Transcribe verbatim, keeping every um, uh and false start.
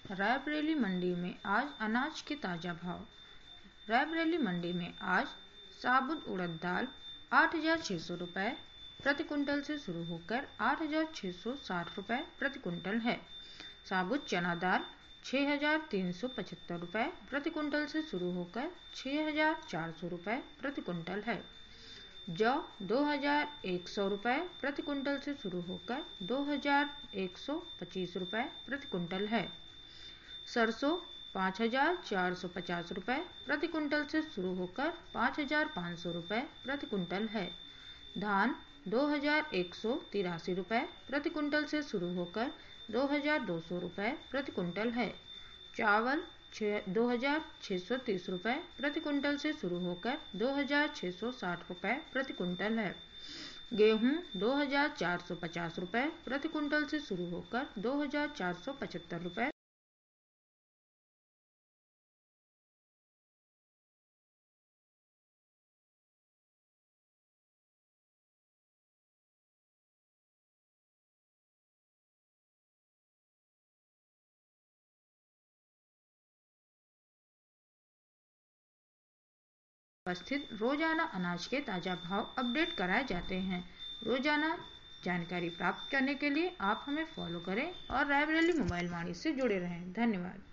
रायबरेली मंडी में आज अनाज के ताजा भाव। रायबरेली मंडी में आज साबुत उड़द दाल आठ हजार छः सौ रुपये प्रति कुंटल से शुरू होकर आठ हजार छः सौ साठ रुपये प्रति कुंटल है। साबुत चना दाल छः हजार तीन सौ पचहत्तर रुपये प्रति कुंटल से शुरू होकर छः हजार चार सौ रुपये प्रति कुंटल है। जौ दो हजार एक सौ रुपये प्रति कुंटल से शुरू होकर दो हजार एक सौ पच्चीस रुपये प्रति कुंटल है। सरसों पाँच हजार चार सौ पचास रुपये प्रति कुंटल से शुरू होकर पाँच हजार पाँच सौ रुपये प्रति कुंटल है। धान दो हजार एक सौ तिरासी रुपये प्रति कुंटल से शुरू होकर दो हजार दो सौ रुपये प्रति कुंटल है। चावल छः दो हजार छः सौ तीस रुपये प्रति कुंटल से शुरू होकर दो हजार छः सौ साठ रुपये प्रति कुंटल है। गेहूँ दो हजार चार सौ पचास रुपये प्रति कुंटल से शुरू होकर दो हजार चार सौ पचहत्तर रुपये उपस्थित रोजाना अनाज के ताज़ा भाव अपडेट कराए जाते हैं। रोजाना जानकारी प्राप्त करने के लिए आप हमें फॉलो करें और रायबरेली मोबाइल वाणी से जुड़े रहें। धन्यवाद।